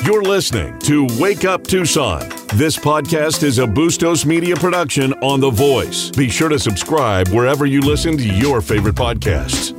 You're listening to Wake Up Tucson. This podcast is a Bustos Media production on The Voice. Be sure to subscribe wherever you listen to your favorite podcasts.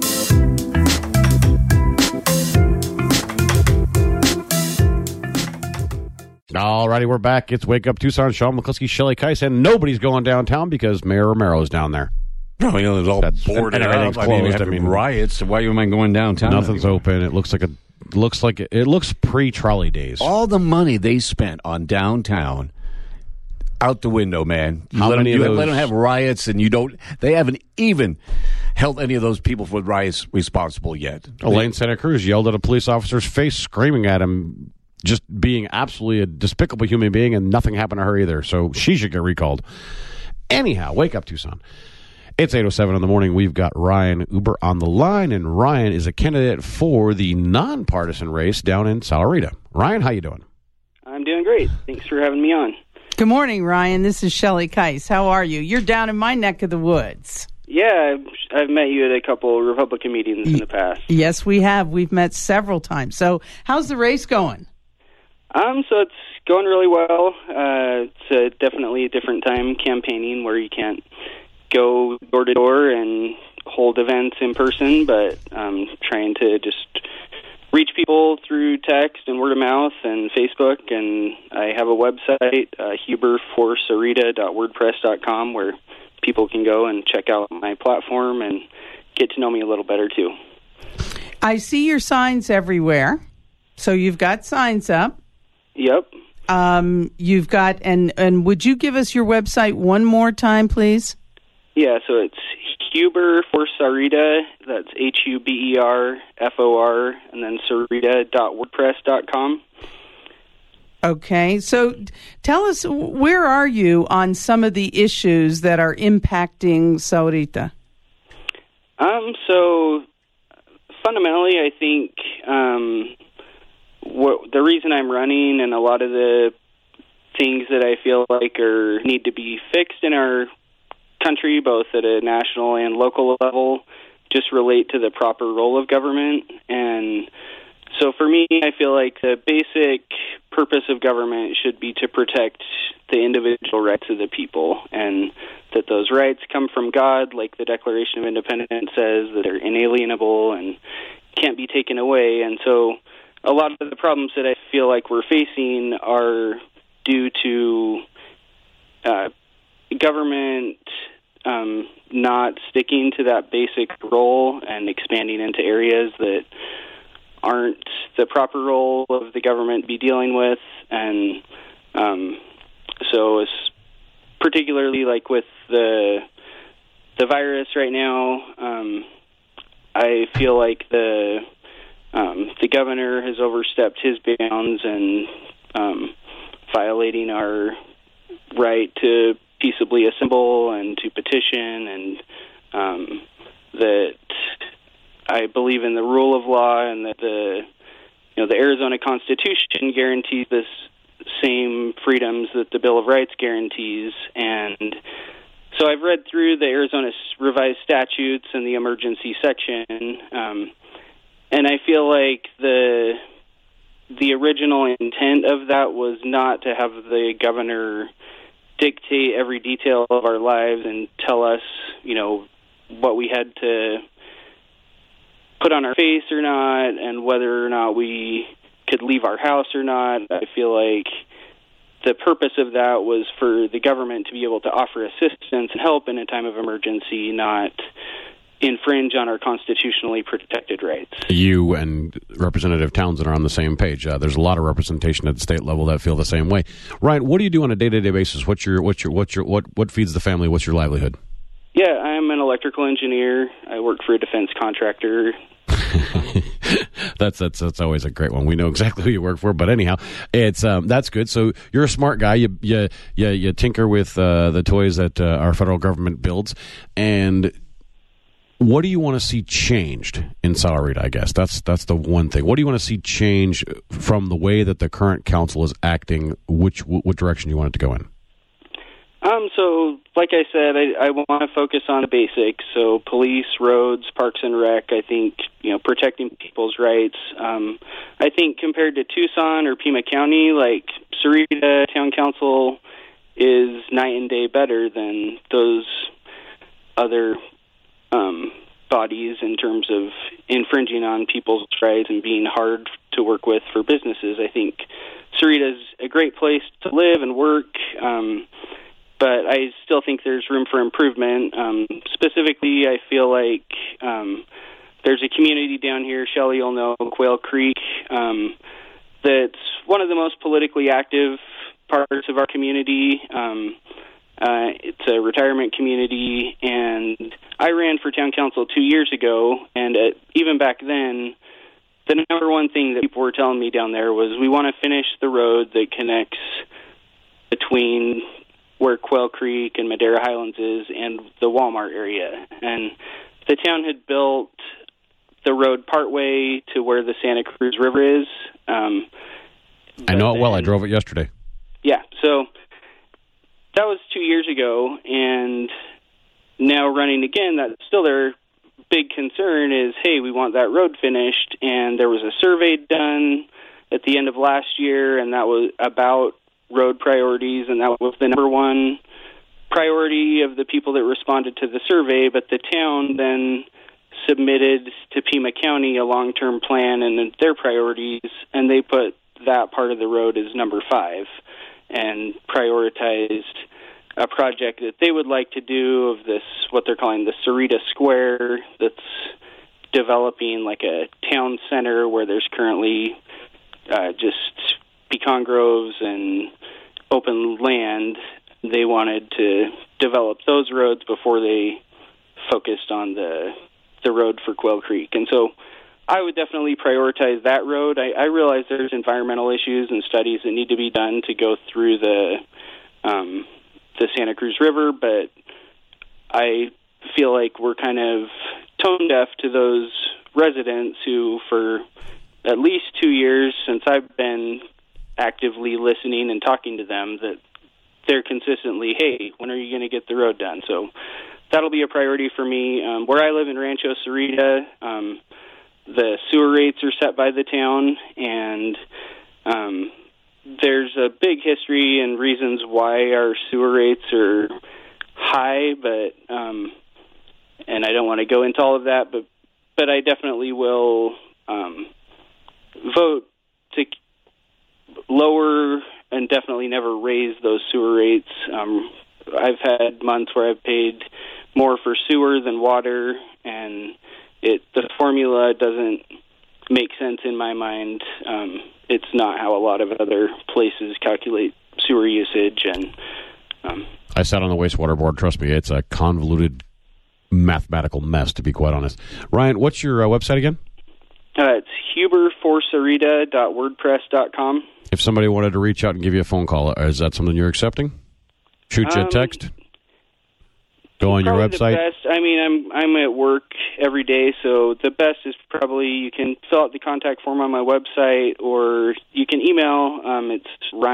All righty, we're back. It's Wake Up Tucson. Sean McCluskey, Shelley Keiss, and nobody's going downtown because Mayor Romero is down there. No, you know, it's all boarded and everything's up. closed. I mean, riots. Why am I going downtown? Nothing's open. It looks pre-trolley days. All the money they spent on downtown out the window, man. Let them have riots, and they haven't even held any of those people for riots responsible yet. Elaine Santa Cruz yelled at a police officer's face, screaming at him, just being absolutely a despicable human being, and nothing happened to her either. So she should get recalled. Anyhow, Wake Up Tucson. It's 8:07 in the morning. We've got Ryan Uber on the line, and Ryan is a candidate for the nonpartisan race down in Sahuarita. Ryan, how you doing? I'm doing great. Thanks for having me on. Good morning, Ryan. This is Shelley Keiss. How are you? You're down in my neck of the woods. Yeah, I've met you at a couple Republican meetings in the past. Yes, we have. We've met several times. So how's the race going? So it's going really well. It's definitely a different time campaigning where you can't go door to door and hold events in person, but I'm trying to just reach people through text and word of mouth and Facebook, and I have a website, huberforsahuarita.wordpress.com, where people can go and check out my platform and get to know me a little better too. I see your signs everywhere. So you've got signs up. Yep. You've got, and would you give us your website one more time, please? Yeah, so it's Huber for Sahuarita, that's HUBERFOR, and then sahuarita.wordpress.com. Okay, so tell us, where are you on some of the issues that are impacting Sahuarita? So fundamentally, I think the reason I'm running and a lot of the things that I feel like need to be fixed in our country, both at a national and local level, just relate to the proper role of government. And so for me, I feel like the basic purpose of government should be to protect the individual rights of the people, and that those rights come from God, like the Declaration of Independence says, that they're inalienable and can't be taken away. And so a lot of the problems that I feel like we're facing are due to government not sticking to that basic role and expanding into areas that aren't the proper role of the government to be dealing with. And so it's particularly like with the virus right now, I feel like the governor has overstepped his bounds and violating our right to peaceably assemble and to petition, and that I believe in the rule of law, and that the Arizona Constitution guarantees this same freedoms that the Bill of Rights guarantees. And so I've read through the Arizona revised statutes and the emergency section, and I feel like the original intent of that was not to have the governor dictate every detail of our lives and tell us, what we had to put on our face or not, and whether or not we could leave our house or not. I feel like the purpose of that was for the government to be able to offer assistance and help in a time of emergency, not infringe on our constitutionally protected rights. You and Representative Townsend are on the same page. There's a lot of representation at the state level that feel the same way. Ryan, what do you do on a day-to-day basis? What feeds the family? What's your livelihood? Yeah, I'm an electrical engineer. I work for a defense contractor. That's always a great one. We know exactly who you work for, but anyhow, it's that's good. So you're a smart guy. You tinker with the toys that our federal government builds. And what do you want to see changed in Sahuarita? I guess that's the one thing. What do you want to see change from the way that the current council is acting? What direction do you want it to go in? So, like I said, I want to focus on the basics. So, police, roads, parks and rec. I think, protecting people's rights. I think compared to Tucson or Pima County, like Sahuarita Town Council is night and day better than those other bodies in terms of infringing on people's rights and being hard to work with for businesses. I think Sahuarita is a great place to live and work. But I still think there's room for improvement. Specifically, I feel like there's a community down here, Shelley, you'll know, Quail Creek, that's one of the most politically active parts of our community. It's a retirement community, and I ran for town council 2 years ago, and even back then, the number one thing that people were telling me down there was we want to finish the road that connects between where Quail Creek and Madera Highlands is and the Walmart area. And the town had built the road partway to where the Santa Cruz River is. I know it well. I drove it yesterday. Yeah, so that was 2 years ago, and now running again, that's still their big concern is, hey, we want that road finished, and there was a survey done at the end of last year, and that was about road priorities, and that was the number one priority of the people that responded to the survey, but the town then submitted to Pima County a long-term plan and their priorities, and they put that part of the road as number 5 and prioritized a project that they would like to do of this, what they're calling the Sahuarita Square, that's developing like a town center where there's currently just pecan groves and open land. They wanted to develop those roads before they focused on the road for Quail Creek. And so I would definitely prioritize that road. I realize there's environmental issues and studies that need to be done to go through the Santa Cruz River, but I feel like we're kind of tone deaf to those residents who, for at least 2 years since I've been actively listening and talking to them, that they're consistently, hey, when are you going to get the road done? So that'll be a priority for me. Where I live in Rancho Sahuarita, the sewer rates are set by the town, and there's a big history and reasons why our sewer rates are high, but and I don't want to go into all of that, but I definitely will vote to lower and definitely never raise those sewer rates. I've had months where I've paid more for sewer than water, and the formula doesn't make sense in my mind. It's not how a lot of other places calculate sewer usage. And I sat on the wastewater board. Trust me, it's a convoluted mathematical mess, to be quite honest. Ryan, what's your website again? It's huberforsahuarita.wordpress.com. If somebody wanted to reach out and give you a phone call, is that something you're accepting? Shoot you a text? Go on your website? The best, I mean, I'm at work every day, so the best is probably you can fill out the contact form on my website, or you can email. It's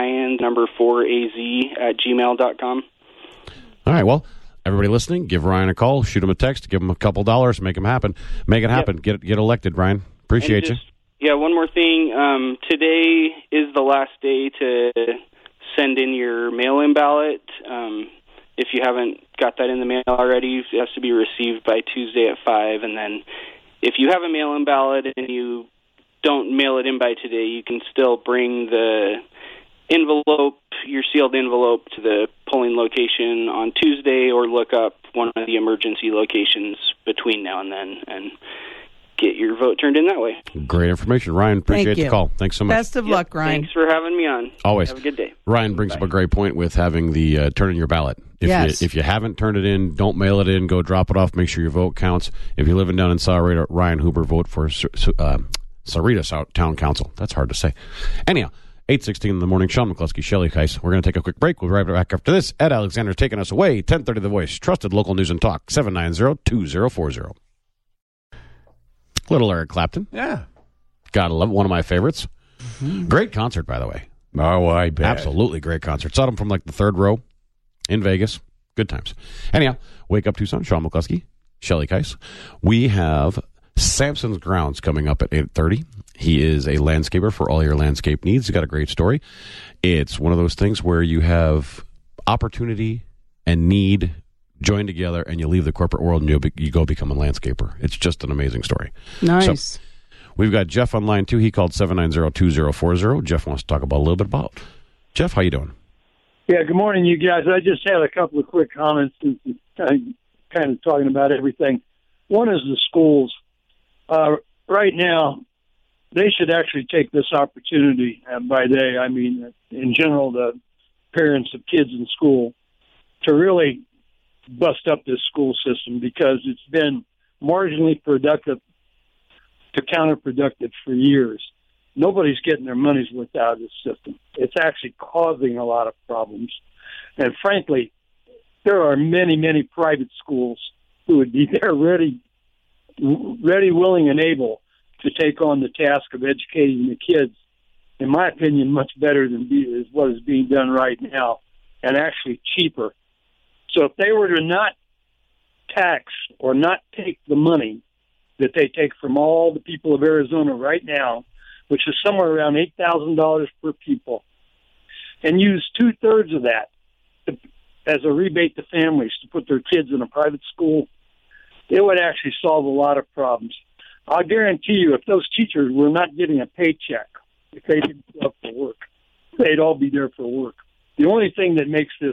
ryan4az@gmail.com. All right, well, everybody listening, give Ryan a call, shoot him a text, give him a couple dollars, make him happen. Make it happen. Yep. Get elected, Ryan. Appreciate you. Yeah, one more thing. Today is the last day to send in your mail-in ballot. If you haven't got that in the mail already, it has to be received by Tuesday at 5. And then if you have a mail-in ballot and you don't mail it in by today, you can still bring the envelope, your sealed envelope, to the polling location on Tuesday, or look up one of the emergency locations between now and then and get your vote turned in that way. Great information. Ryan, appreciate the call. Thanks so much. Best of luck, Ryan. Thanks for having me on. Always. Have a good day. Ryan brings up a great point with having the turn in your ballot. If you haven't turned it in, don't mail it in. Go drop it off. Make sure your vote counts. If you're living down in Sahuarita, Ryan Huber, vote for Sahuarita Town Council. That's hard to say. Anyhow, 8:16 in the morning. Sean McCluskey, Shelley Keiss. We're going to take a quick break. We'll be right back after this. Ed Alexander's taking us away. 10:30 The Voice. Trusted local news and talk. 790-2040. Little Eric Clapton. Yeah. Gotta love it. One of my favorites. Mm-hmm. Great concert, by the way. Oh, I bet. Absolutely great concert. Saw him from like the third row. in Vegas. Good times. Anyhow, Wake Up Tucson, Sean McCluskey, Shelly Keiss. We have Samson's Grounds coming up at 8:30. He is a landscaper for all your landscape needs. He's got a great story. It's one of those things where you have opportunity and need join together, and you leave the corporate world and you go become a landscaper. It's just an amazing story. Nice. So, we've got Jeff on line 2. He called 790-2040. Jeff wants to talk about a little bit about. Jeff, how you doing? Yeah, good morning, you guys. I just had a couple of quick comments, kind of talking about everything. One is the schools. Right now, they should actually take this opportunity, and by they, I mean, in general, the parents of kids in school, to really bust up this school system, because it's been marginally productive to counterproductive for years. Nobody's getting their money's worth out of this system. It's actually causing a lot of problems. And frankly, there are many, many private schools who would be there ready, willing, and able to take on the task of educating the kids, in my opinion, much better than what is being done right now, and actually cheaper. So if they were to not tax or not take the money that they take from all the people of Arizona right now, which is somewhere around $8,000 per pupil, and use 2/3 of that as a rebate to families to put their kids in a private school, it would actually solve a lot of problems. I'll guarantee you, if those teachers were not getting a paycheck, if they didn't show up for work, they'd all be there for work. The only thing that makes this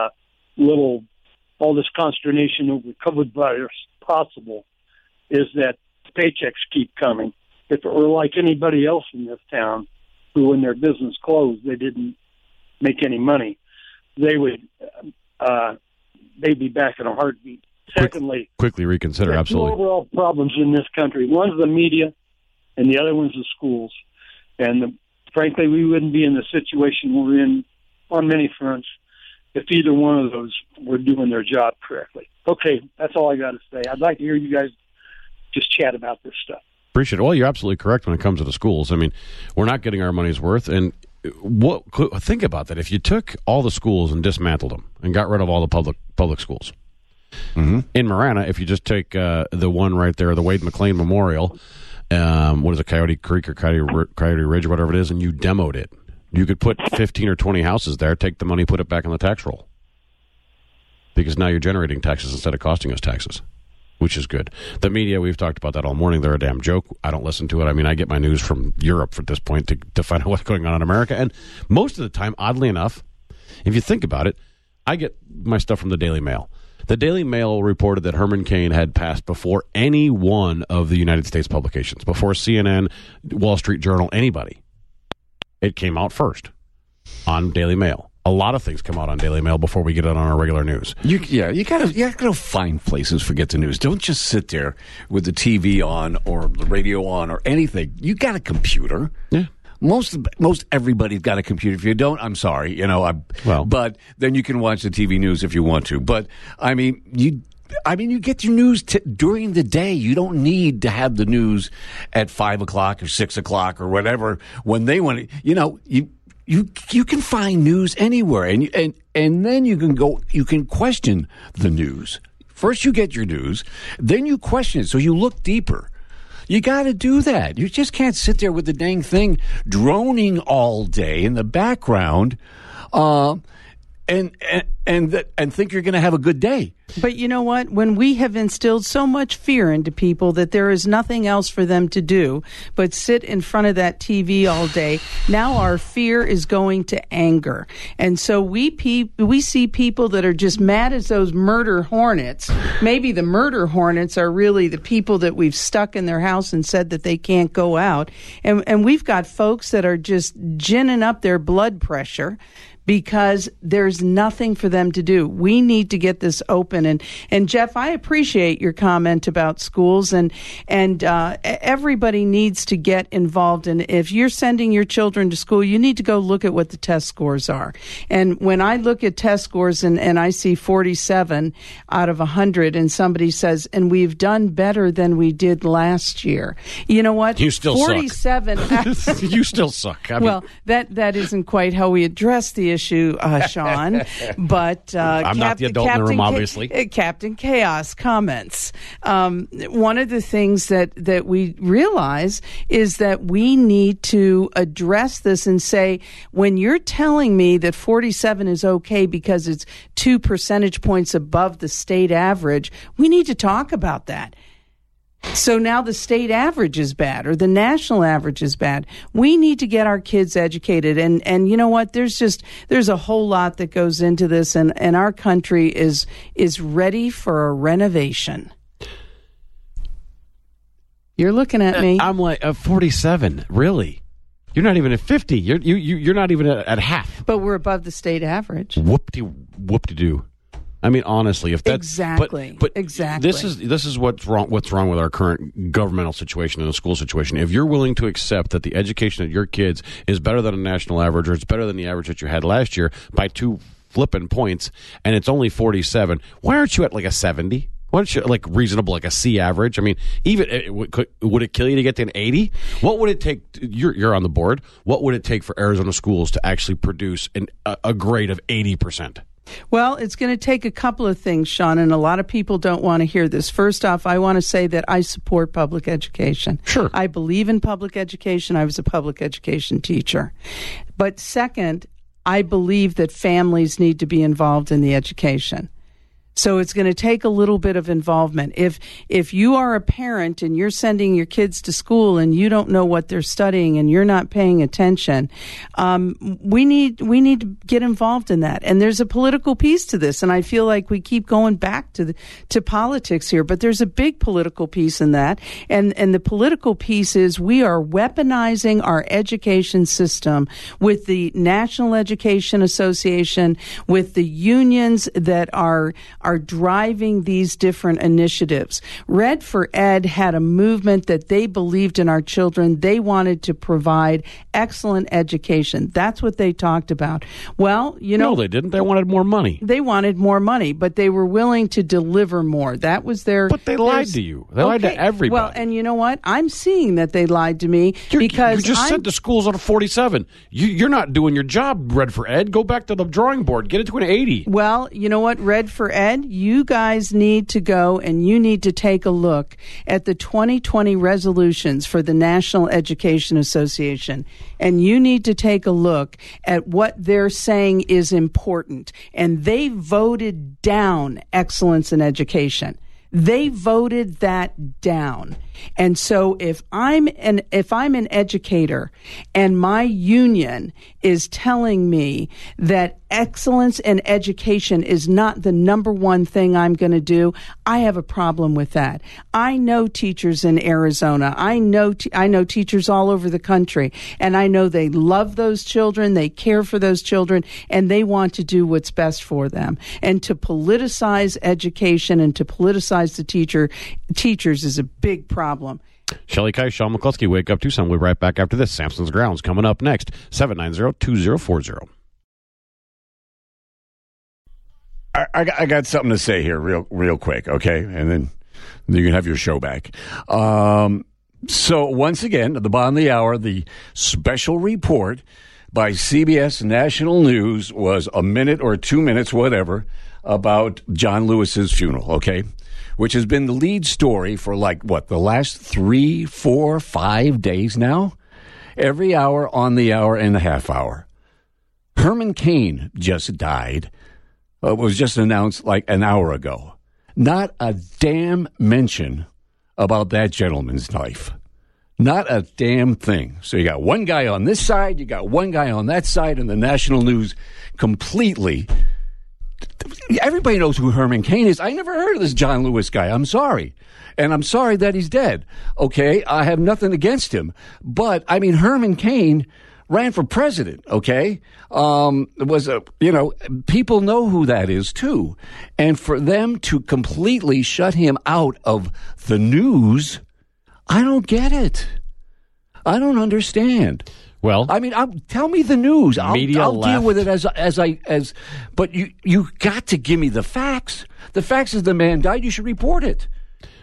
all this consternation over COVID virus possible is that paychecks keep coming. If it were like anybody else in this town, who when their business closed, they didn't make any money, they'd be back in a heartbeat. Secondly, quickly reconsider. there's Absolutely. two overall problems in this country. One's the media, and the other one's the schools. And frankly, we wouldn't be in the situation we're in on many fronts if either one of those were doing their job correctly. Okay, that's all I got to say. I'd like to hear you guys just chat about this stuff. Appreciate it. Well, you're absolutely correct when it comes to the schools. I mean, we're not getting our money's worth. And think about that. If you took all the schools and dismantled them and got rid of all the public schools, in Marana, if you just take the one right there, the Wade McLean Memorial, what is it, Coyote Creek or Coyote Ridge or whatever it is, and you demoed it, you could put 15 or 20 houses there, take the money, put it back on the tax roll. Because now you're generating taxes instead of costing us taxes, which is good. The media, we've talked about that all morning. They're a damn joke. I don't listen to it. I mean, I get my news from Europe at this point to find out what's going on in America. And most of the time, oddly enough, if you think about it, I get my stuff from the Daily Mail. The Daily Mail reported that Herman Cain had passed before any one of the United States publications, before CNN, Wall Street Journal, anybody. It came out first on Daily Mail. A lot of things come out on Daily Mail before we get it on our regular news. You gotta find places for Get the News. Don't just sit there with the TV on or the radio on or anything. You got a computer. Yeah. Most everybody's got a computer. If you don't, I'm sorry. But then you can watch the TV news if you want to. But I mean, you get your news during the day. You don't need to have the news at 5 o'clock or 6 o'clock or whatever when they want to. You can find news anywhere, and then you can question the news. First, you get your news, then you question it. So you look deeper. You got to do that. You just can't sit there with the dang thing droning all day in the background, and think you're going to have a good day. But you know what? When we have instilled so much fear into people that there is nothing else for them to do but sit in front of that TV all day, now our fear is going to anger. And so we see people that are just mad as those murder hornets. Maybe the murder hornets are really the people that we've stuck in their house and said that they can't go out. And we've got folks that are just ginning up their blood pressure because there's nothing for them to do. We need to get this open. And Jeff, I appreciate your comment about schools, and everybody needs to get involved. And if you're sending your children to school, you need to go look at what the test scores are. And when I look at test scores and I see 47 out of 100, and somebody says, and we've done better than we did last year. You know what? You still 47 suck. You still suck. Well, that isn't quite how we address the issue, Sean, but I'm not the adult in the room, obviously. Captain Chaos comments. One of the things that we realize is that we need to address this and say, when you're telling me that 47 is okay because it's 2 percentage points above the state average, we need to talk about that. So now the state average is bad or the national average is bad. We need to get our kids educated. And you know what? There's a whole lot that goes into this, and our country is ready for a renovation. You're looking at me. I'm like 47. Really? You're not even at 50. You're not even at half. But we're above the state average. Whoop-de-doo. I mean, honestly, if that's exactly, but exactly, this is what's wrong. What's wrong with our current governmental situation and the school situation? If you're willing to accept that the education of your kids is better than a national average, or it's better than the average that you had last year by 2 flipping points, and it's only 47, why aren't you at like a 70? Why aren't you like reasonable, like a C average? I mean, even would it kill you to get to an 80? What would it take? You're on the board. What would it take for Arizona schools to actually produce a grade of 80%? Well, it's going to take a couple of things, Sean, and a lot of people don't want to hear this. First off, I want to say that I support public education. Sure. I believe in public education. I was a public education teacher. But second, I believe that families need to be involved in the education. So it's going to take a little bit of involvement. If you are a parent and you're sending your kids to school and you don't know what they're studying and you're not paying attention, we need to get involved in that. And there's a political piece to this, and I feel like we keep going back to politics here, but there's a big political piece in that. And the political piece is we are weaponizing our education system with the National Education Association, with the unions that are driving these different initiatives. Red for Ed had a movement that they believed in our children. They wanted to provide excellent education. That's what they talked about. Well, No, they didn't. They wanted more money. They wanted more money, but they were willing to deliver more. That was their... But they lied to you. They lied to everybody. Well, and you know what? I'm seeing that they lied to me because you just sent the schools on a 47. You're not doing your job, Red for Ed. Go back to the drawing board. Get it to an 80. Well, you know what, Red for Ed? You guys need to go and you need to take a look at the 2020 resolutions for the National Education Association. And you need to take a look at what they're saying is important. And they voted down excellence in education. They voted that down. And so if I'm an educator and my union is telling me that excellence in education is not the number one thing I'm going to do, I have a problem with that. I know teachers in Arizona. I know teachers all over the country, and I know they love those children, they care for those children, and they want to do what's best for them. And to politicize education and to politicize the teachers is a big problem. Shelley Kais, Sean McCluskey, Wake Up Tucson. We'll be right back after this. Samson's Grounds coming up next, 790-2040. I got something to say here real quick, okay? And then you can have your show back. So once again, at the bottom of the hour, the special report by CBS National News was a minute or 2 minutes, whatever, about John Lewis's funeral, okay? Which has been the lead story for the last 3, 4, 5 days now? Every hour on the hour and a half hour. Herman Cain just died. It was just announced like an hour ago. Not a damn mention about that gentleman's life. Not a damn thing. So you got one guy on this side, you got one guy on that side, and the national news completely... Everybody knows who Herman Cain is. I never heard of this John Lewis guy. I'm sorry. And I'm sorry that he's dead. Okay? I have nothing against him. But, I mean, Herman Cain ran for president, okay? People know who that is, too. And for them to completely shut him out of the news, I don't get it. I don't understand. Well, I mean, tell me the news. I'll deal with it as. But you got to give me the facts. The facts is the man died. You should report it.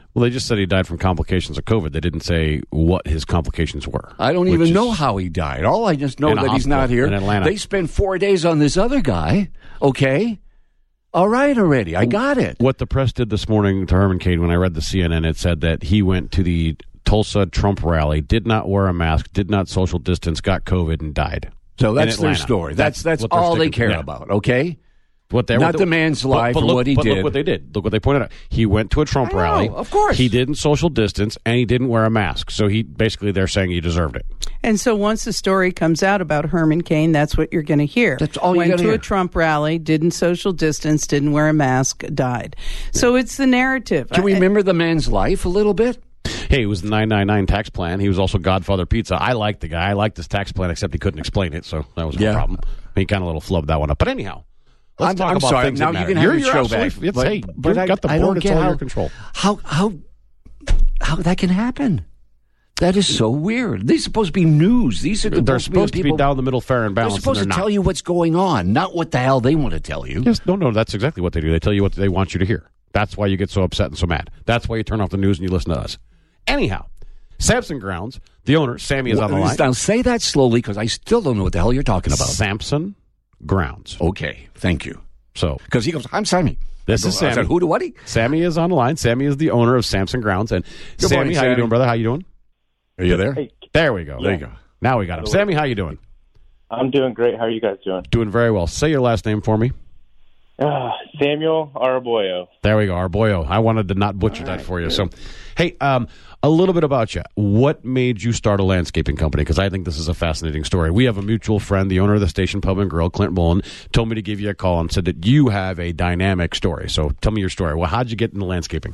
Well, they just said he died from complications of COVID. They didn't say what his complications were. I don't even know how he died. All I just know that he's not here. In Atlanta. They spent 4 days on this other guy. Okay. All right already. I got it. What the press did this morning to Herman Cain, when I read the CNN, it said that he went to the Tulsa Trump rally, did not wear a mask, did not social distance, got COVID, and died. So that's their story. That's all they care about, okay? Not the man's life or what he did. Look what they did. Look what they pointed out. He went to a Trump rally. Of course. He didn't social distance, and he didn't wear a mask. So they're saying he deserved it. And so once the story comes out about Herman Cain, that's what you're going to hear. That's all you Went to a Trump rally, didn't social distance, didn't wear a mask, died. So it's the narrative. Can we remember the man's life a little bit? Hey, it was the 999 tax plan. He was also Godfather Pizza. I liked the guy. I liked his tax plan, except he couldn't explain it, so that was a problem. He kind of little flubbed that one up. But anyhow, let's talk about sorry. things now that you matter. can have your show back. You've got the board. It's all your control. How that can happen? That is so weird. These are supposed to be news. They're supposed to be down the middle, fair and balanced. They're supposed to tell you what's going on, not what the hell they want to tell you. Yes, no, that's exactly what they do. They tell you what they want you to hear. That's why you get so upset and so mad. That's why you turn off the news and you listen to us. Anyhow, Sampson Grounds, the owner, Sammy, is on the line. Now say that slowly because I still don't know what the hell you're talking about. Sampson Grounds. Okay, thank you. So, because he goes, I'm Sammy. This is Sammy. I said, who do what? Sammy is on the line. Sammy is the owner of Sampson Grounds. And Good Sammy, morning, how you doing, brother? How you doing? Are you there? Hey. There we go. Yeah. There you go. Now we got him. Sammy, how you doing? I'm doing great. How are you guys doing? Doing very well. Say your last name for me. Samuel Arboyo. There we go, Arboyo. I wanted to not butcher that for you. Good. So, hey, a little bit about you. What made you start a landscaping company? Because I think this is a fascinating story. We have a mutual friend, the owner of the Station Pub and Grill, Clint Mullen, told me to give you a call and said that you have a dynamic story. So tell me your story. Well, how'd you get into landscaping?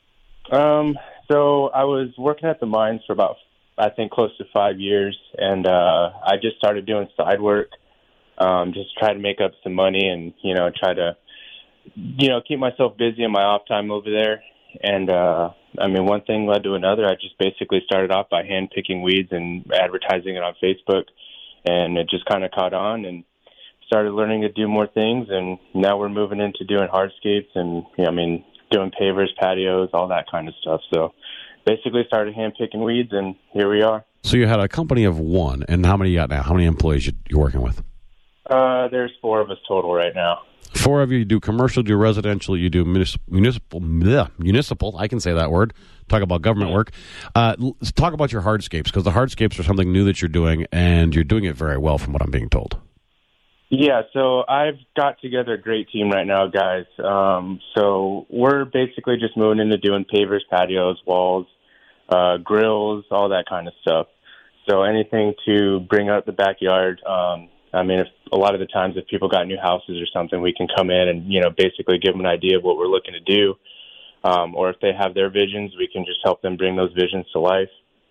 So I was working at the mines for about, I think, close to 5 years, and I just started doing side work, just to try to make up some money and, try to, keep myself busy in my off time over there. And, one thing led to another. I just basically started off by hand picking weeds and advertising it on Facebook, and it just kind of caught on and started learning to do more things. And now we're moving into doing hardscapes and, doing pavers, patios, all that kind of stuff. So basically started hand picking weeds, and here we are. So you had a company of one, and how many you got now? How many employees you're working with? There's 4 of us total right now. 4 of you. You do commercial, you do residential, you do municipal. I can say that word. Talk about government work. Let's talk about your hardscapes, because the hardscapes are something new that you're doing, and you're doing it very well from what I'm being told. Yeah, so I've got together a great team right now, guys. So we're basically just moving into doing pavers, patios, walls, grills, all that kind of stuff. So anything to bring up the backyard. If a lot of the times if people got new houses or something, we can come in and, basically give them an idea of what we're looking to do. Or if they have their visions, we can just help them bring those visions to life.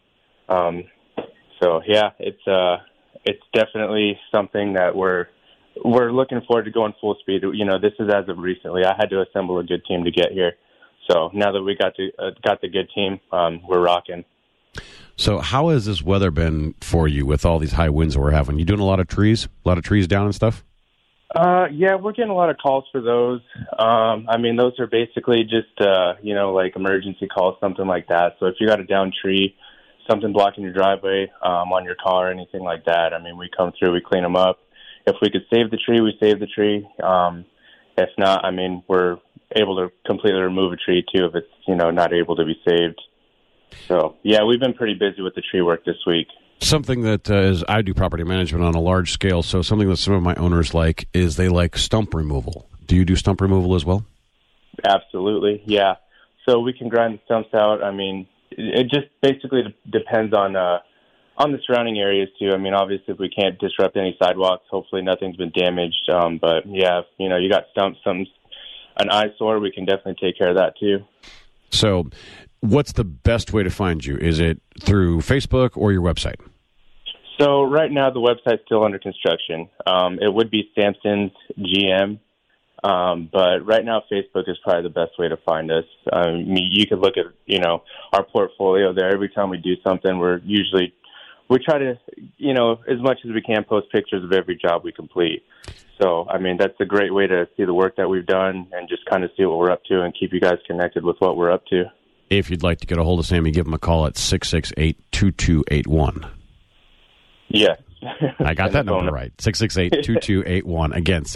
It's definitely something that we're looking forward to going full speed. This is as of recently. I had to assemble a good team to get here. So now that we got the good team, we're rocking. So how has this weather been for you with all these high winds that we're having? You doing a lot of trees down and stuff? Yeah, we're getting a lot of calls for those. Those are basically just, like emergency calls, something like that. So if you got a down tree, something blocking your driveway, on your car, anything like that, we come through, we clean them up. If we could save the tree, we save the tree. If not, we're able to completely remove a tree too if it's, not able to be saved. So, yeah, we've been pretty busy with the tree work this week. Something that I do property management on a large scale, so something that some of my owners like is they like stump removal. Do you do stump removal as well? Absolutely, yeah. So we can grind the stumps out. It just basically depends on the surrounding areas too. Obviously, if we can't disrupt any sidewalks, hopefully nothing's been damaged. But yeah, if, you got stumps, something's an eyesore, we can definitely take care of that too. So what's the best way to find you? Is it through Facebook or your website? So right now the website's still under construction. It would be Sampson's GM, but right now Facebook is probably the best way to find us. You could look at, our portfolio there. Every time we do something, we try to, as much as we can, post pictures of every job we complete. So, that's a great way to see the work that we've done and just kind of see what we're up to and keep you guys connected with what we're up to. If you'd like to get a hold of Sammy, give him a call at 668-2281. Yes. I got that number right. 668-2281. Again,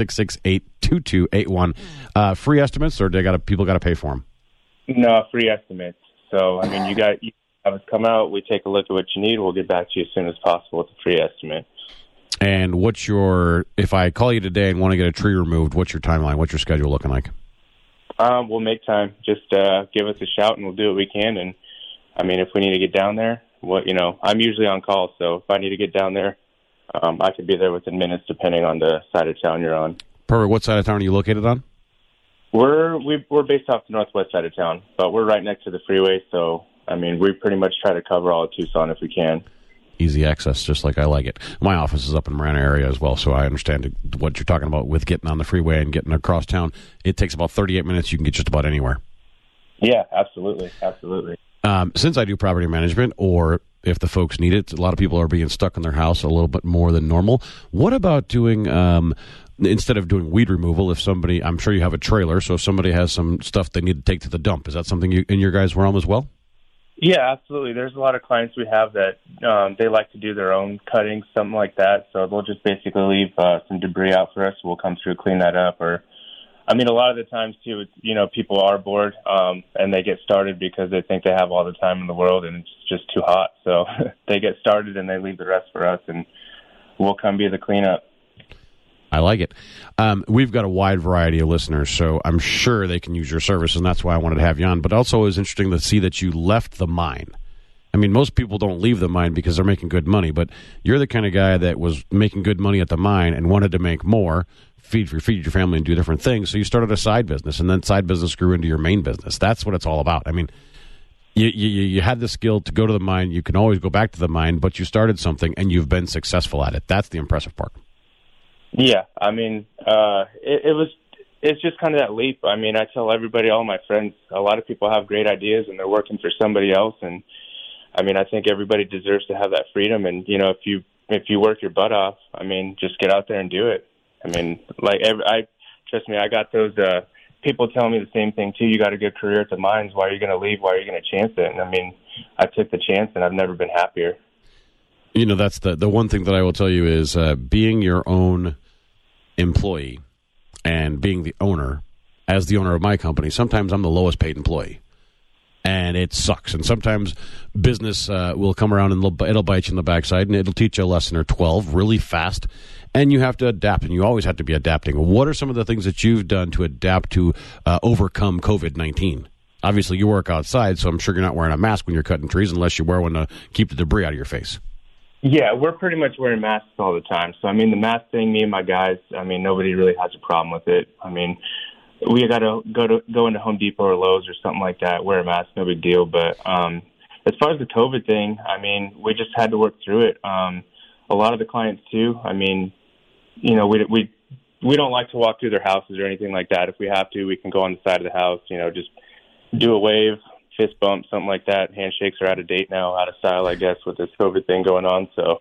668-2281. Free estimates, or people got to pay for them? No, free estimates. So, I mean, you have us come out, we take a look at what you need, we'll get back to you as soon as possible with a free estimate. And if I call you today and want to get a tree removed, what's your timeline? What's your schedule looking like? We'll make time. Just give us a shout and we'll do what we can. And, I mean, if we need to get down there, I'm usually on call, so if I need to get down there, I could be there within minutes depending on the side of town you're on. Perfect. What side of town are you located on? We're based off the northwest side of town, but we're right next to the freeway, so, I mean, we pretty much try to cover all of Tucson if we can. Easy access, just like I like it. My office is up in Marana area as well, so I understand what you're talking about with getting on the freeway and getting across town. It takes about 38 minutes. You can get just about anywhere. Yeah, absolutely. Since I do property management, or if the folks need it, a lot of people are being stuck in their house a little bit more than normal. What about doing, instead of doing weed removal, I'm sure you have a trailer, so if somebody has some stuff they need to take to the dump, is that something in your guys' realm as well? Yeah, absolutely. There's a lot of clients we have that they like to do their own cutting, something like that. So they'll just basically leave some debris out for us. We'll come through, clean that up. Or, I mean, a lot of the times, too, it's, people are bored and they get started because they think they have all the time in the world and it's just too hot. So they get started and they leave the rest for us, and we'll come be the cleanup. I like it. We've got a wide variety of listeners, so I'm sure they can use your service, and that's why I wanted to have you on. But also it was interesting to see that you left the mine. I mean, most people don't leave the mine because they're making good money, but you're the kind of guy that was making good money at the mine and wanted to make more, feed your family and do different things. So you started a side business, and then side business grew into your main business. That's what it's all about. I mean, you had the skill to go to the mine. You can always go back to the mine, but you started something, and you've been successful at it. That's the impressive part. Yeah, I mean, it's just kind of that leap. I mean, I tell everybody, all my friends, a lot of people have great ideas and they're working for somebody else. And I mean, I think everybody deserves to have that freedom. And, if you work your butt off, I mean, just get out there and do it. I mean, trust me, I got those, people telling me the same thing too. You got a good career at the mines. Why are you going to leave? Why are you going to chance it? And I mean, I took the chance and I've never been happier. That's the one thing that I will tell you is being your own employee and being the owner. As the owner of my company, sometimes I'm the lowest paid employee, and it sucks. And sometimes business will come around and it'll bite you in the backside, and it'll teach you a lesson or 12 really fast, and you have to adapt, and you always have to be adapting. What are some of the things that you've done to adapt to overcome COVID-19? Obviously, you work outside, so I'm sure you're not wearing a mask when you're cutting trees unless you wear one to keep the debris out of your face. Yeah, we're pretty much wearing masks all the time. So, I mean, the mask thing, me and my guys, I mean, nobody really has a problem with it. I mean, we got to go into Home Depot or Lowe's or something like that, wear a mask, no big deal. But as far as the COVID thing, I mean, we just had to work through it. A lot of the clients, too, I mean, we don't like to walk through their houses or anything like that. If we have to, we can go on the side of the house, just do a wave, fist bump, something like that. Handshakes are out of date now, out of style, I guess, with this COVID thing going on. So,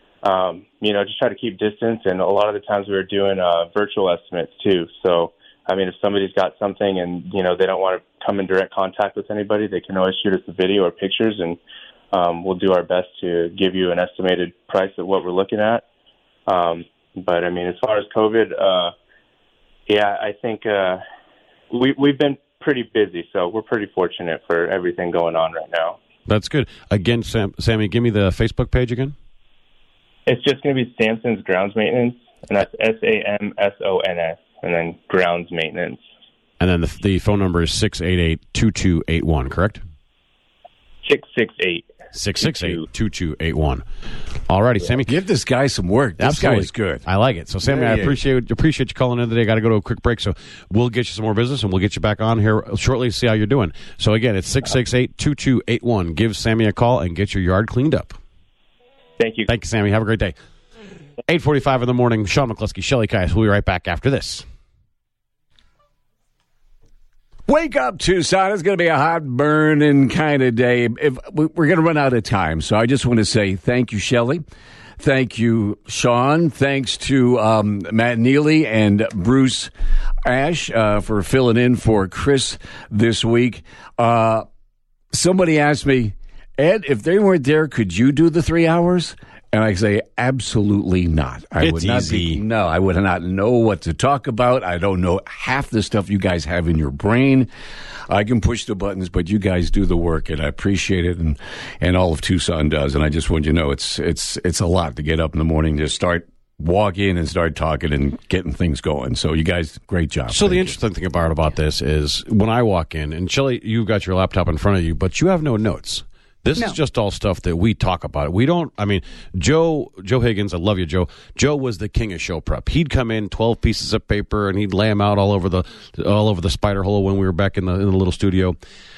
just try to keep distance. And a lot of the times we were doing virtual estimates too. So, I mean, if somebody's got something and, they don't want to come in direct contact with anybody, they can always shoot us a video or pictures, and we'll do our best to give you an estimated price of what we're looking at. But, I mean, as far as COVID, I think we've been pretty busy, so we're pretty fortunate for everything going on right now. That's good. Again, Sammy, give me the Facebook page again. It's just going to be Samson's Grounds Maintenance, and that's SAMSONS, and then Grounds Maintenance. And then the phone number is 688-2281, correct? 668-2281. All righty, Sammy. Give this guy some work. This guy is good. I like it. So, Sammy, I appreciate you calling in today. Got to go to a quick break, so we'll get you some more business, and we'll get you back on here shortly to see how you're doing. So, again, it's 668-2281. Give Sammy a call and get your yard cleaned up. Thank you. Thank you, Sammy. Have a great day. 8:45 in the morning. Sean McCluskey, Shelly Kais. We'll be right back after this. Wake up, Tucson. It's going to be a hot, burning kind of day. We're going to run out of time, so I just want to say thank you, Shelley. Thank you, Sean. Thanks to Matt Neely and Bruce Ash for filling in for Chris this week. somebody asked me, Ed, if they weren't there, could you do the 3 hours? And I say, absolutely not. I would not know what to talk about. I don't know half the stuff you guys have in your brain. I can push the buttons, but you guys do the work, and I appreciate it, and all of Tucson does. And I just want you to know it's a lot to get up in the morning, to start walk in and start talking and getting things going. So you guys, great job. So the interesting thing about this is when I walk in, and Shelley, you've got your laptop in front of you, but you have no notes. This is just all stuff that we talk about. We don't, I mean, Joe Higgins, I love you, Joe. Joe was the king of show prep. He'd come in 12 pieces of paper and he'd lay them out all over the spider hole when we were back in the little studio.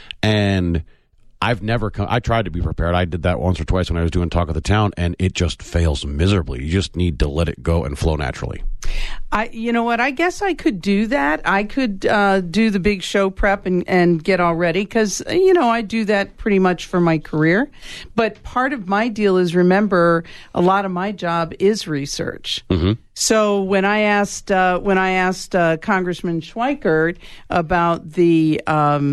And I've never come, I tried to be prepared. I did that once or twice when I was doing Talk of the Town, and it just fails miserably. You just need to let it go and flow naturally. You know what? I guess I could do that. I could do the big show prep and get all ready because, I do that pretty much for my career. But part of my deal is, remember, a lot of my job is research. Mm-hmm. So when I asked Congressman Schweikert about the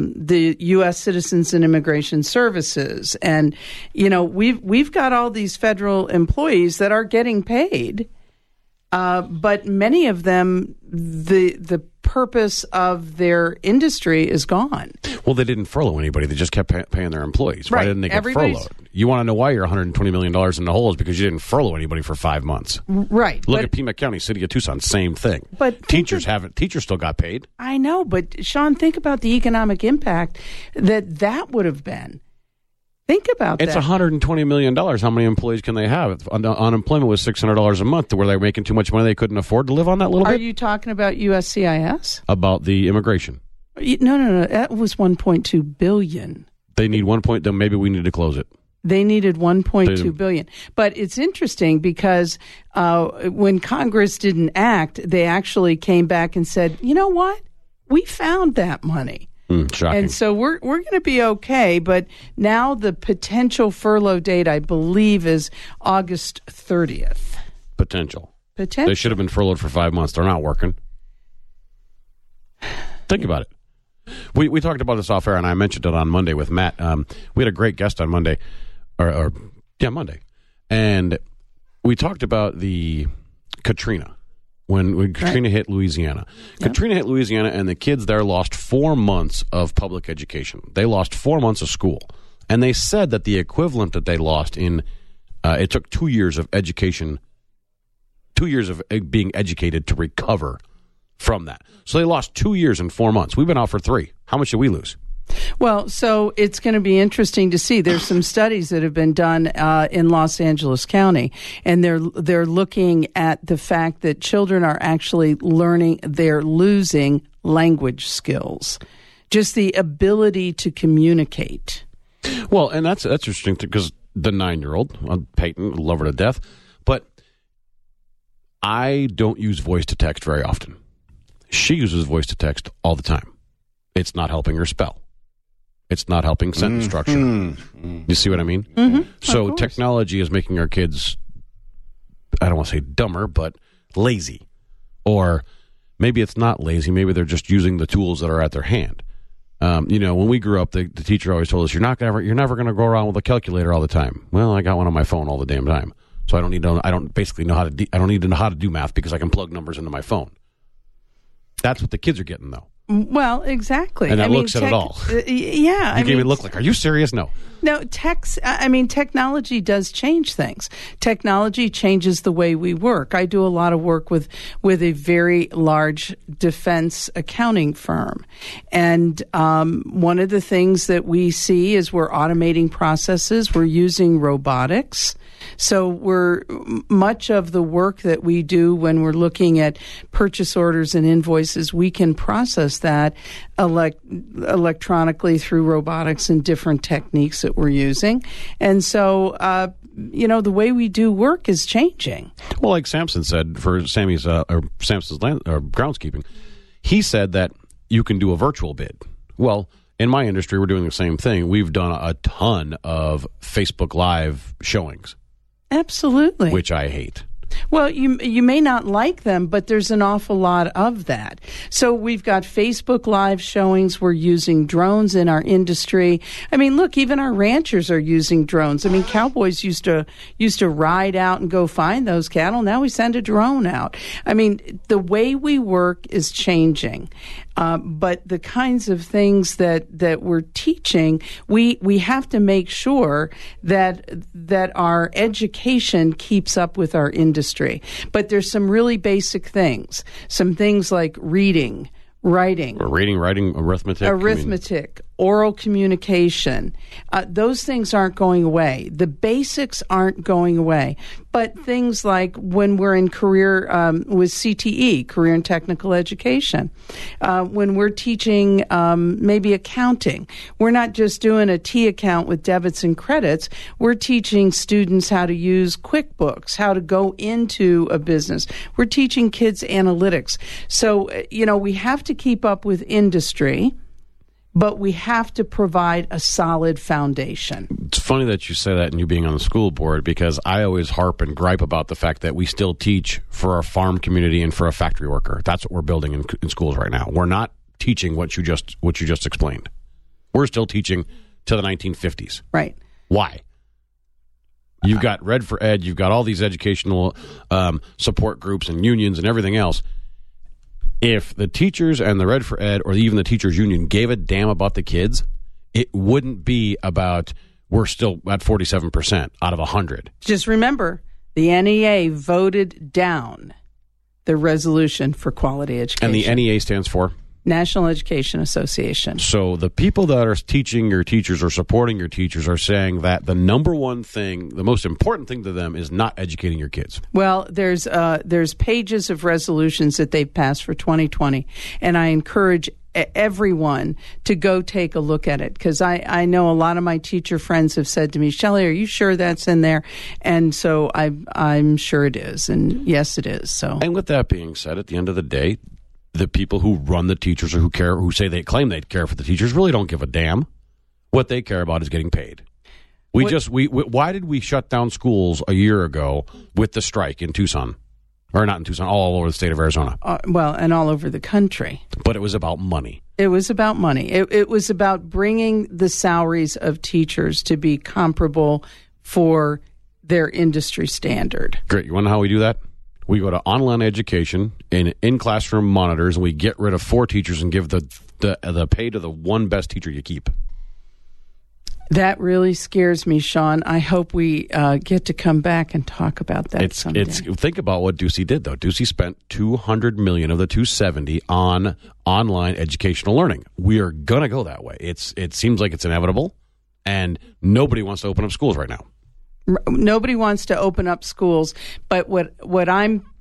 U.S. Citizens and Immigration Services, and we've got all these federal employees that are getting paid. But many of them, the purpose of their industry is gone. Well, they didn't furlough anybody. They just kept paying their employees. Why didn't they get furloughed? You want to know why you're $120 million in the hole is because you didn't furlough anybody for 5 months. Right. Look at Pima County, City of Tucson, same thing. But teachers still got paid. I know, but Sean, think about the economic impact that would have been. Think about that. It's $120 million. How many employees can they have? Unemployment was $600 a month. Were they making too much money they couldn't afford to live on that little bit? Are you talking about USCIS? About the immigration. No. That was $1.2 billion. They need then maybe we need to close it. They needed $1.2 billion. But it's interesting because when Congress didn't act, they actually came back and said, you know what? We found that money. Shocking. And so we're going to be okay, but now the potential furlough date, I believe, is August 30th. Potential. They should have been furloughed for 5 months. They're not working. Think about it. We talked about this off air, and I mentioned it on Monday with Matt. We had a great guest on Monday, Monday, and we talked about the Katrina. When Katrina hit Louisiana. Yep. Katrina hit Louisiana, and the kids there lost 4 months of public education. They lost 4 months of school. And they said that the equivalent that they lost it took 2 years of education, 2 years of being educated to recover from that. So they lost 2 years and 4 months. We've been out for 3. How much did we lose? Well, so it's going to be interesting to see. There's some studies that have been done in Los Angeles County, and they're looking at the fact that children are actually they're losing language skills, just the ability to communicate. Well, and that's interesting because the 9-year-old, Peyton, love her to death, but I don't use voice to text very often. She uses voice to text all the time. It's not helping her spell. It's not helping sentence structure. You see what I mean? Mm-hmm. So technology is making our kids, I don't want to say dumber, but lazy. Or maybe it's not lazy. Maybe they're just using the tools that are at their hand. When we grew up, the teacher always told us, you're never going to go around with a calculator all the time. Well, I got one on my phone all the damn time. So I don't need to know how to do math because I can plug numbers into my phone. That's what the kids are getting, though. Well, exactly. And that looks at it all. Yeah. You gave me a look like, are you serious? No. No, technology does change things. Technology changes the way we work. I do a lot of work with a very large defense accounting firm. And one of the things that we see is we're automating processes. We're using robotics. So much of the work that we do when we're looking at purchase orders and invoices, we can process that electronically through robotics and different techniques that we're using. And so, the way we do work is changing. Well, like Samson said for Samson's groundskeeping, he said that you can do a virtual bid. Well, in my industry, we're doing the same thing. We've done a ton of Facebook Live showings. Absolutely. Which I hate. Well, you may not like them, but there's an awful lot of that. So we've got Facebook Live showings. We're using drones in our industry. I mean, look, even our ranchers are using drones. I mean, cowboys used to ride out and go find those cattle. Now we send a drone out. I mean, the way we work is changing. But the kinds of things that we're teaching, we have to make sure that our education keeps up with our industry. But there's some really basic things. Some things like reading, writing. Reading, writing, arithmetic. Oral communication. Those things aren't going away. The basics aren't going away. But things like when we're in career with CTE, career and technical education, when we're teaching maybe accounting, we're not just doing a T account with debits and credits. We're teaching students how to use QuickBooks, how to go into a business. We're teaching kids analytics. So, we have to keep up with industry, but we have to provide a solid foundation. It's funny that you say that and you being on the school board, because I always harp and gripe about the fact that we still teach for our farm community and for a factory worker. That's what we're building in schools right now. We're not teaching what you just explained. We're still teaching to the 1950s. Right. Why? You've got Red for Ed. You've got all these educational support groups and unions and everything else. If the teachers and the Red for Ed or even the teachers union gave a damn about the kids, it wouldn't be about we're still at 47% out of 100. Just remember, the NEA voted down the resolution for quality education. And the NEA stands for? National Education Association. So the people that are teaching your teachers or supporting your teachers are saying that the number one thing, the most important thing to them is not educating your kids. Well, there's pages of resolutions that they've passed for 2020, and I encourage everyone to go take a look at it, because I know a lot of my teacher friends have said to me, Shelley, are you sure that's in there? And so I'm sure it is, and yes, it is. So, and with that being said, at the end of the day, the people who run the teachers or who say they claim they care for the teachers really don't give a damn. What they care about is getting paid. Why did we shut down schools a year ago with the strike in Tucson? Or not in Tucson, all over the state of Arizona. And all over the country. But it was about money. It was about money. It was about bringing the salaries of teachers to be comparable for their industry standard. Great. You want to know how we do that? We go to online education and in-classroom monitors, and we get rid of 4 teachers and give the pay to the one best teacher you keep. That really scares me, Sean. I hope we get to come back and talk about that someday. Think about what Ducey did, though. Ducey spent $200 million of the $270 on online educational learning. We are going to go that way. It seems like it's inevitable, and nobody wants to open up schools right now. Nobody wants to open up schools, but what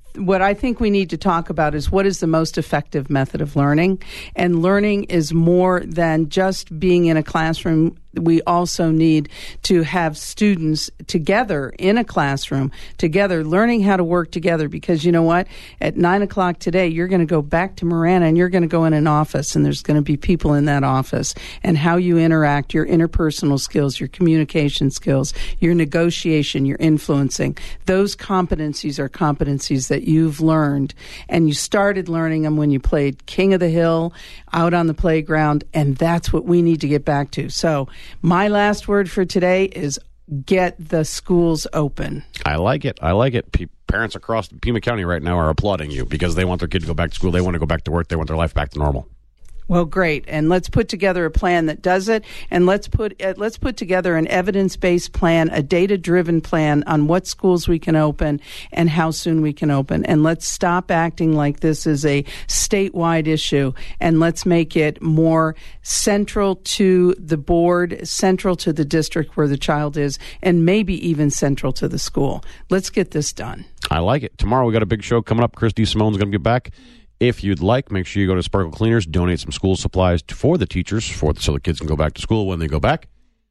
I think we need to talk about is what is the most effective method of learning. And learning is more than just being in a classroom. We also need to have students together in a classroom, together, learning how to work together. Because you know what? At 9 o'clock today, you're going to go back to Marana and you're going to go in an office, and there's going to be people in that office. And how you interact, your interpersonal skills, your communication skills, your negotiation, your influencing, those competencies are competencies that you've learned. And you started learning them when you played King of the Hill out on the playground, and that's what we need to get back to. So my last word for today is get the schools open. I like it. Parents across Pima County right now are applauding you because they want their kid to go back to school. They want to go back to work. They want their life back to normal. Well, great. And let's put together a plan that does it. And let's put together an evidence-based plan, a data-driven plan on what schools we can open and how soon we can open. And let's stop acting like this is a statewide issue. And let's make it more central to the board, central to the district where the child is, and maybe even central to the school. Let's get this done. I like it. Tomorrow we got a big show coming up. Chris DeSimone's going to be back. If you'd like, make sure you go to Sparkle Cleaners, donate some school supplies for the teachers so the kids can go back to school when they go back.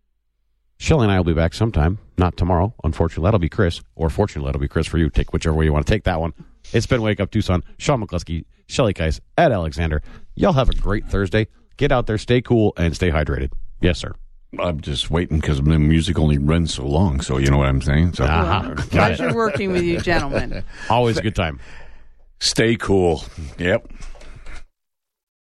Shelley and I will be back sometime, not tomorrow. Unfortunately, that'll be Chris, or fortunately, that'll be Chris for you. Take whichever way you want to take that one. It's been Wake Up Tucson. Sean McCluskey, Shelley Kais, Ed Alexander. Y'all have a great Thursday. Get out there, stay cool, and stay hydrated. Yes, sir. I'm just waiting because the music only runs so long, so you know what I'm saying? So, Pleasure working with you, gentlemen. Always a good time. Stay cool. Yep.